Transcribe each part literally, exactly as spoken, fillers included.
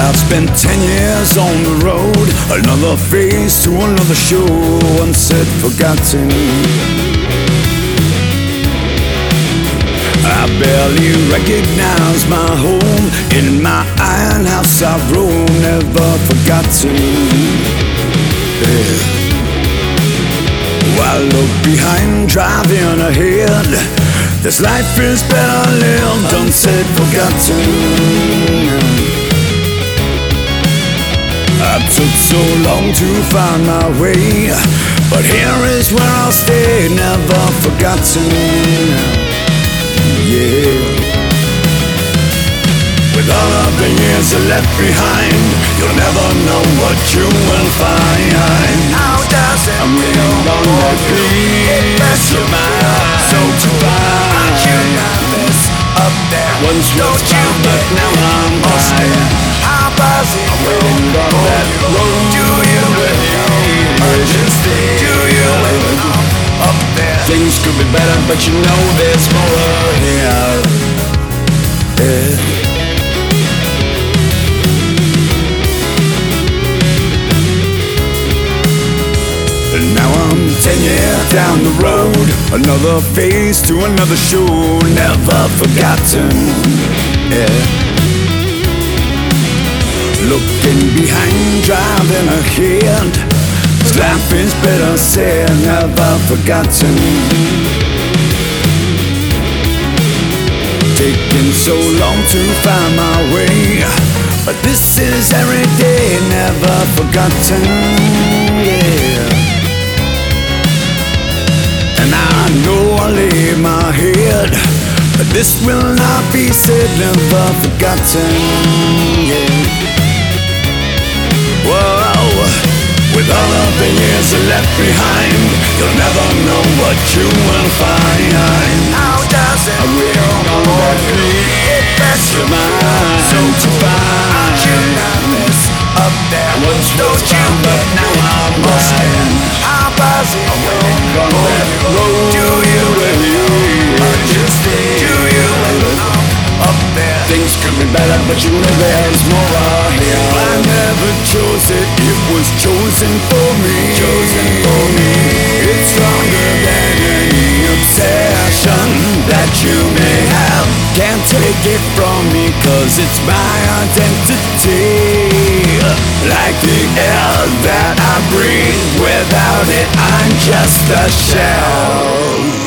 I've spent ten years on the road, another face to another show, one said forgotten. I barely recognize my home, in my iron house I roam, never forgotten. Yeah. While I look behind, driving ahead, this life is better lived, unsaid, forgotten. I took so long to find my way, but here is where I'll stay, never forgotten. Yeah. With all of the years you left behind, you'll never know what you will find. How does it I'm feel? on that piece of mind, so to find. You got this up there. Once was found, but now I'm blind. How does it I'm feel? waiting on that road. Do you really understand? Do you really know up there? Things could be better, but you know there's more here. Yeah. And now I'm ten years down the road, another face to another show, never forgotten. Yeah. Looking behind, driving ahead, this life is better said, never forgotten. Taking so long to find my way, but this is every day, never forgotten. Yeah. And I know I lay my head, but this will not be said, never forgotten. Yeah. Whoa, with all of the years you left behind, you'll never know what you will find. How does it I will know that peace of mind, so to find. You got this up there. Once was found, but now I'm blind. How does it I'm feel? waiting on that road. Do you really understand? Do you really know up there? Things could be better, but you know there's more here. I never chose it, it was chosen for me. Chosen for me. It's stronger than any obsession that you may have. Can't take it from me, cause it's my identity. Like the air that I breathe, without it I'm just a shell.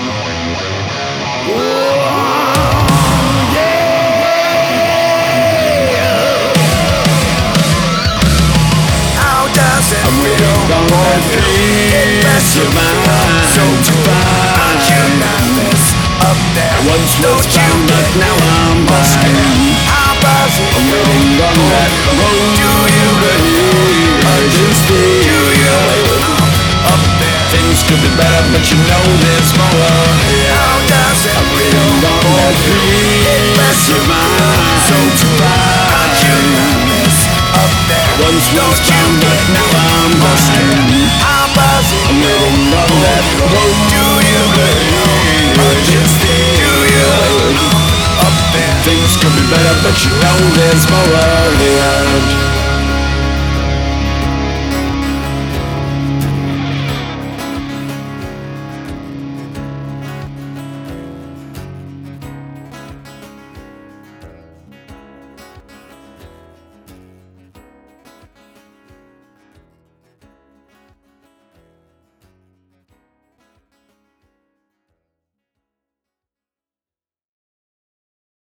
I'm real on that peace of mind, so to find. You got this up there. Once was found, but now I'm blind. How does it I'm waiting on that road. Do you really understand? Do you really know up there? Things could be better, but you know there's more here. How does it I'm real on that peace of mind, so to find. You got this up there. Once was found, but now I'm blind. How does it I'm waiting on that road. Do you really understand? Do you really know up there? Things could be better, but you know there's more here.